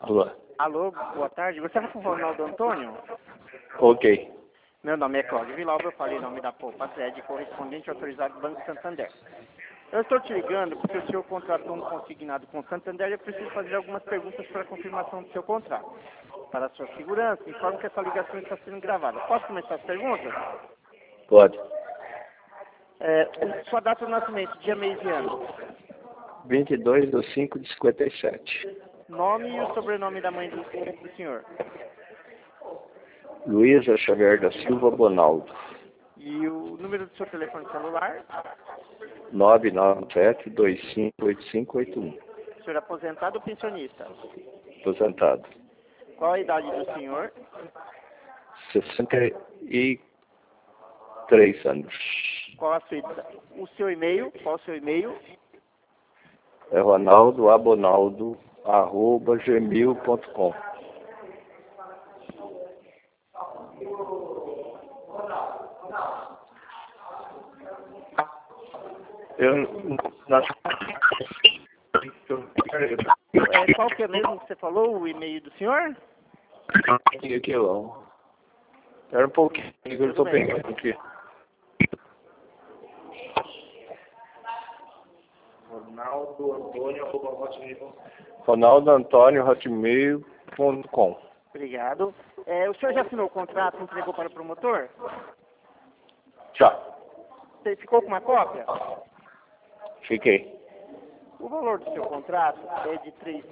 Alô? Alô, boa tarde. Você fala com o Ronaldo Antônio? Ok. Meu nome é Cláudio Vilauba, eu falei em nome da Poupa Sede, correspondente autorizado do Banco Santander. Eu estou te ligando porque o senhor contratou um consignado com o Santander e eu preciso fazer algumas perguntas para a confirmação do seu contrato. Para a sua segurança, informo que essa ligação está sendo gravada. Posso começar as perguntas? Pode. Sua data de nascimento, dia, mês e ano. 22/5/57. Nome e o sobrenome da mãe do senhor. Luísa Xavier da Silva Bonaldo. E o número do seu telefone celular. 997-258581. O senhor é aposentado ou pensionista? Aposentado. Qual a idade do senhor? 63 anos. Qual a sua idade? O seu e-mail? Qual o seu e-mail? É ronaldoabonaldo@gmail.com. Qual que é mesmo que você falou, o e-mail do senhor? Aqui, ó. Era um pouquinho, eu estou pegando aqui. ronaldoantônio@hotmail.com. Obrigado. O senhor já assinou o contrato e entregou para o promotor? Já. Você ficou com uma cópia? Fiquei. O valor do seu contrato é de R$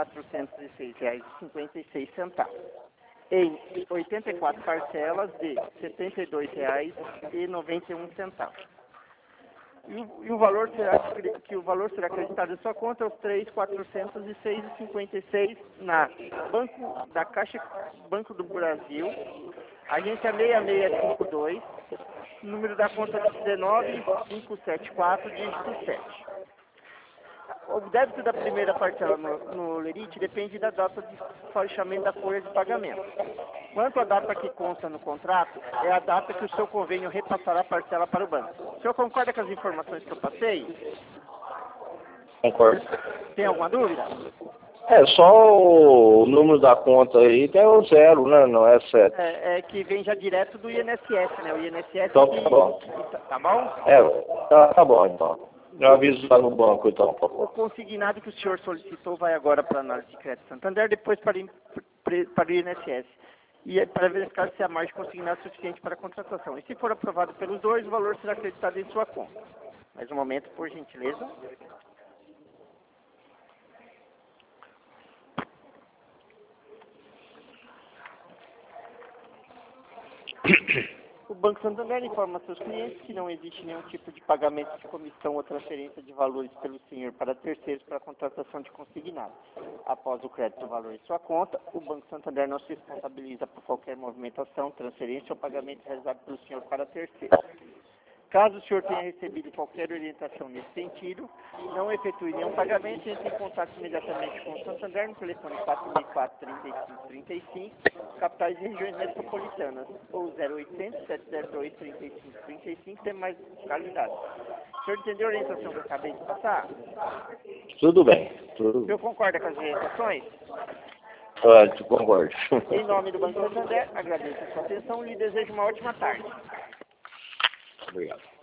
3.406,56, em 84 parcelas de R$ 72,91. E o valor será acreditado em sua conta é os R$ 3.406,56 na Banco do Brasil, agência 6652, número da conta 19574, dígito 7. O débito da primeira parcela no Lerite depende da data de fechamento da folha de pagamento. Quanto à data que consta no contrato, é a data que o seu convênio repassará a parcela para o banco. O senhor concorda com as informações que eu passei? Concordo. Tem alguma dúvida? É só o número da conta aí, tem o 0, né? Não é 7. É que vem já direto do INSS, né? O INSS Então tá bom. Tá bom? Tá bom então. Eu aviso lá no banco então, por favor. O consignado que o senhor solicitou vai agora para a análise de crédito Santander, depois para o INSS. E para verificar se a margem consignada é suficiente para a contratação. E se for aprovado pelos dois, o valor será acreditado em sua conta. Mais um momento, por gentileza. O Banco Santander informa seus clientes que não existe nenhum tipo de pagamento de comissão ou transferência de valores pelo senhor para terceiros para a contratação de consignado. Após o crédito do valor em sua conta, o Banco Santander não se responsabiliza por qualquer movimentação, transferência ou pagamento realizado pelo senhor para terceiros. Caso o senhor tenha recebido qualquer orientação nesse sentido, não efetue nenhum pagamento e entre em contato imediatamente com o Santander no telefone 4.435-35, capitais e regiões metropolitanas, ou 0800-702-3535, tem mais localidades. O senhor entendeu a orientação que eu acabei de passar? Tudo bem. O senhor concorda com as orientações? Concordo. Em nome do Banco Santander, agradeço a sua atenção e lhe desejo uma ótima tarde. Obrigado.